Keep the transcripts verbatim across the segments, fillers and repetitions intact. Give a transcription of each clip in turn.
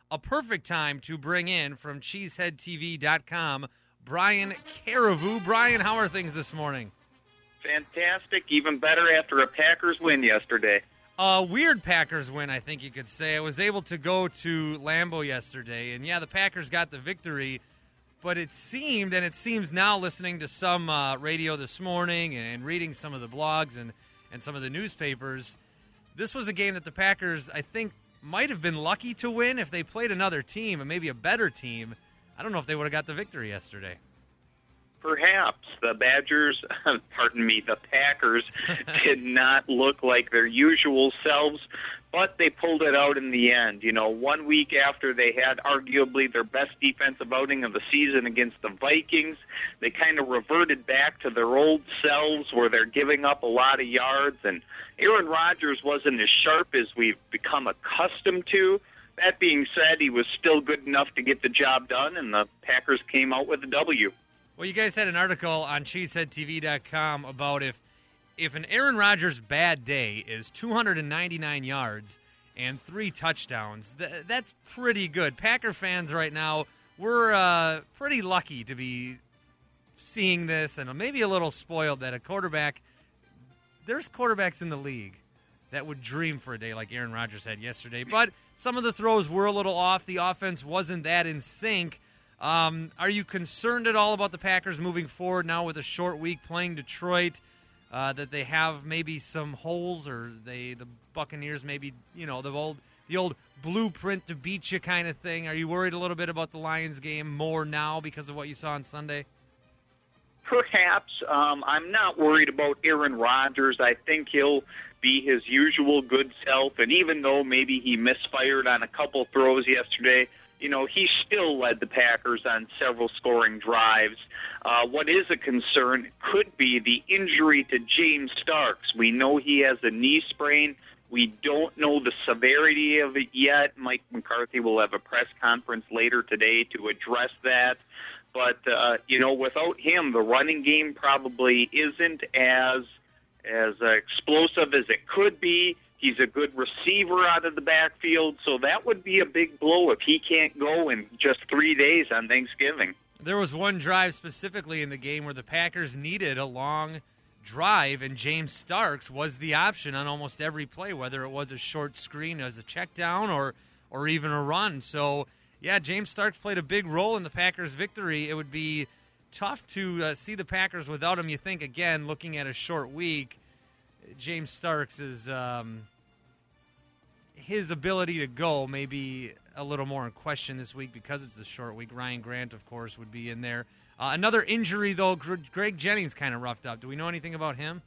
a perfect time to bring in from cheesehead t v dot com, Brian Carriveau. Brian, how are things this morning? Fantastic. Even better after a Packers win yesterday. A weird Packers win, I think you could say. I was able to go to Lambeau yesterday, and yeah, the Packers got the victory, but it seemed, and it seems now listening to some uh, radio this morning and reading some of the blogs and, and some of the newspapers, this was a game that the Packers, I think, might have been lucky to win. If they played another team, and maybe a better team, I don't know if they would have got the victory yesterday. Perhaps. The Badgers, pardon me, the Packers did not look like their usual selves, but they pulled it out in the end. You know, one week after they had arguably their best defensive outing of the season against the Vikings, they kind of reverted back to their old selves where they're giving up a lot of yards, and Aaron Rodgers wasn't as sharp as we've become accustomed to. That being said, he was still good enough to get the job done, and the Packers came out with a W. Well, you guys had an article on cheesehead t v dot com about if if an Aaron Rodgers bad day is two hundred ninety-nine yards and three touchdowns, th- that's pretty good. Packer fans right now, we're uh, pretty lucky to be seeing this, and maybe a little spoiled that a quarterback, there's quarterbacks in the league that would dream for a day like Aaron Rodgers had yesterday, but some of the throws were a little off. The offense wasn't that in sync. Um, are you concerned at all about the Packers moving forward now with a short week playing Detroit, uh, that they have maybe some holes, or they the Buccaneers maybe, you know, the old the old blueprint to beat you kind of thing? Are you worried a little bit about the Lions game more now because of what you saw on Sunday? Perhaps. Um, I'm not worried about Aaron Rodgers. I think he'll be his usual good self, and even though maybe he misfired on a couple throws yesterday, you know, he still led the Packers on several scoring drives. Uh, what is a concern could be the injury to James Starks. We know he has a knee sprain. We don't know the severity of it yet. Mike McCarthy will have a press conference later today to address that. But, uh, you know, without him, the running game probably isn't as as uh, explosive as it could be. He's a good receiver out of the backfield, so that would be a big blow if he can't go in just three days on Thanksgiving. There was one drive specifically in the game where the Packers needed a long drive, and James Starks was the option on almost every play, whether it was a short screen as a check down or, or even a run. So, yeah, James Starks played a big role in the Packers' victory. It would be tough to uh, see the Packers without him, you think, again, looking at a short week. James Starks is um, his ability to go may be a little more in question this week because it's a short week. Ryan Grant, of course, would be in there. Uh, another injury, though, Greg Jennings kind of roughed up. Do we know anything about him?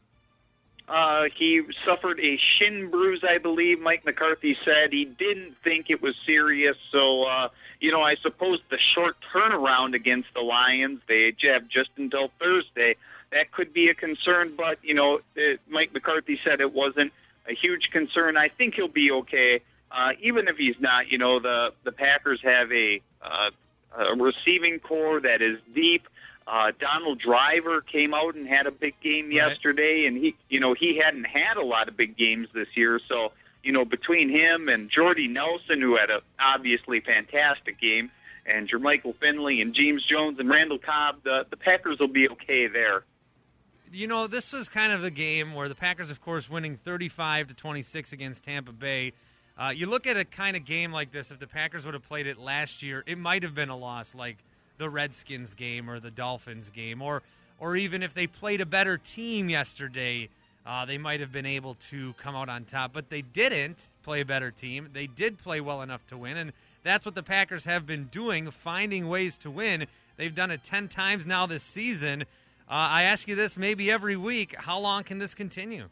Uh, he suffered a shin bruise, I believe. Mike McCarthy said he didn't think it was serious. So, uh, you know, I suppose the short turnaround against the Lions, they have just until Thursday. That could be a concern, but, you know, it, Mike McCarthy said it wasn't a huge concern. I think he'll be okay. Uh, even if he's not, you know, the, the Packers have a, uh, a receiving core that is deep. Uh, Donald Driver came out and had a big game right. yesterday, and he, you know, he hadn't had a lot of big games this year. So, you know, between him and Jordy Nelson, who had a obviously fantastic game, and Jermichael Finley and James Jones and Randall Cobb, the, the Packers will be okay there. You know, this is kind of the game where the Packers, of course, winning thirty-five to twenty-six against Tampa Bay. Uh, you look at a kind of game like this, if the Packers would have played it last year, it might have been a loss, like the Redskins game or the Dolphins game, or or even if they played a better team yesterday, uh, they might have been able to come out on top. But they didn't play a better team. They did play well enough to win, and that's what the Packers have been doing, finding ways to win. They've done it ten times now this season. Uh, I ask you this maybe every week. How long can this continue?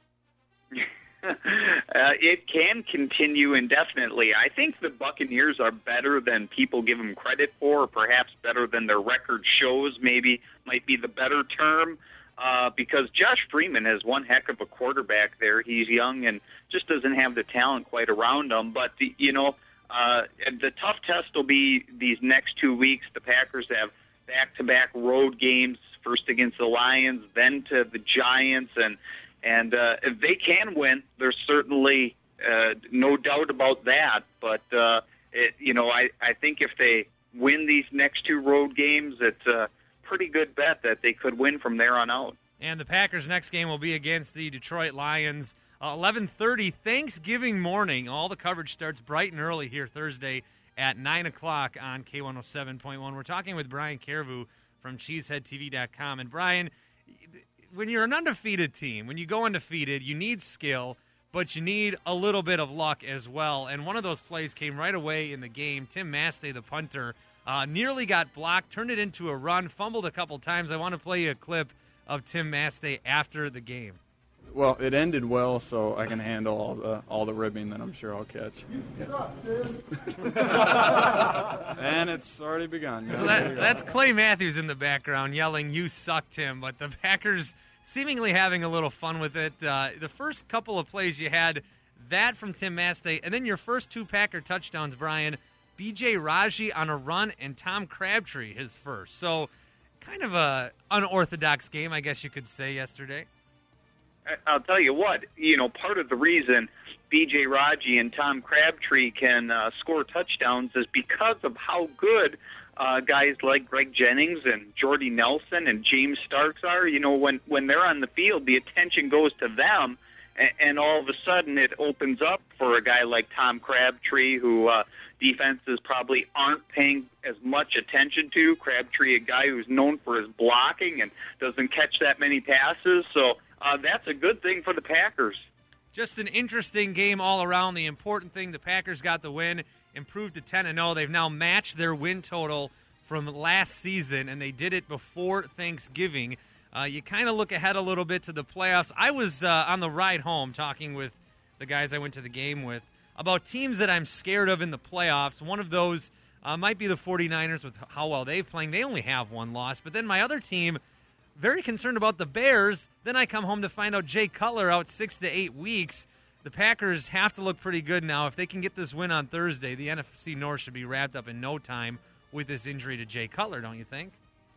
uh, it can continue indefinitely. I think the Buccaneers are better than people give them credit for, or perhaps better than their record shows, maybe might be the better term, uh, because Josh Freeman has one heck of a quarterback there. He's young and just doesn't have the talent quite around him. But, the, you know, uh, the tough test will be these next two weeks. The Packers have back-to-back road games, first against the Lions, then to the Giants, and and uh, if they can win, there's certainly uh, no doubt about that. But uh, it, you know, I, I think if they win these next two road games, it's a pretty good bet that they could win from there on out. And the Packers' next game will be against the Detroit Lions, uh, eleven thirty Thanksgiving morning. All the coverage starts bright and early here Thursday at nine o'clock on K one oh seven point one. We're talking with Brian Carriveau from cheesehead T V dot com. And, Brian, when you're an undefeated team, when you go undefeated, you need skill, but you need a little bit of luck as well. And one of those plays came right away in the game. Tim Mastey, the punter, uh, nearly got blocked, turned it into a run, fumbled a couple times. I want to play you a clip of Tim Mastey after the game. Well, it ended well, so I can handle all the all the ribbing that I'm sure I'll catch. And it's already begun. So that, that's Clay Matthews in the background yelling, "You suck, Tim." But the Packers seemingly having a little fun with it. Uh, the first couple of plays you had, that from Tim Mastey, and then your first two Packer touchdowns, Brian, B J Raji on a run and Tom Crabtree his first. So kind of a unorthodox game, I guess you could say, yesterday. I'll tell you what, you know, part of the reason B J Raji and Tom Crabtree can uh, score touchdowns is because of how good uh, guys like Greg Jennings and Jordy Nelson and James Starks are. You know, when, when they're on the field, the attention goes to them, and, and all of a sudden it opens up for a guy like Tom Crabtree, who uh, defenses probably aren't paying as much attention to. Crabtree, a guy who's known for his blocking and doesn't catch that many passes, so Uh, that's a good thing for the Packers. Just an interesting game all around. The important thing, the Packers got the win, improved to ten and oh. They've now matched their win total from last season, and they did it before Thanksgiving. Uh, you kind of look ahead a little bit to the playoffs. I was uh, on the ride home talking with the guys I went to the game with about teams that I'm scared of in the playoffs. One of those uh, might be the 49ers with how well they've playing. They only have one loss. But then my other team, very concerned about the Bears. Then I come home to find out Jay Cutler out six to eight weeks. The Packers have to look pretty good now. If they can get this win on Thursday, the N F C North should be wrapped up in no time with this injury to Jay Cutler, don't you think?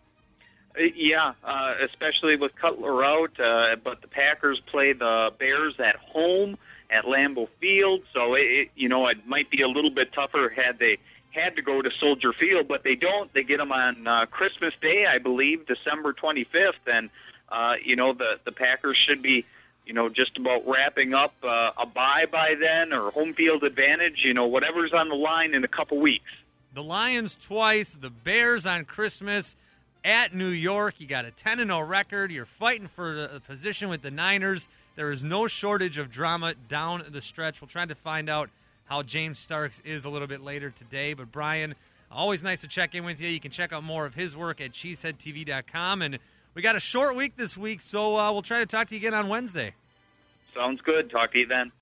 Yeah, uh, especially with Cutler out. Uh, but the Packers play the Bears at home at Lambeau Field, so it, it you know it might be a little bit tougher had they had to go to Soldier Field, but they don't. They get them on uh, Christmas Day, I believe, December twenty-fifth, and uh, you know the the Packers should be, you know, just about wrapping up uh, a bye by then, or home field advantage, you know, whatever's on the line in a couple weeks. The Lions twice, the Bears on Christmas at New York. You got a ten and oh record. You're fighting for the position with the Niners. There is no shortage of drama down the stretch. We'll try to find out how James Starks is a little bit later today. But, Brian, always nice to check in with you. You can check out more of his work at cheesehead T V dot com. And we got a short week this week, so uh, we'll try to talk to you again on Wednesday. Sounds good. Talk to you then.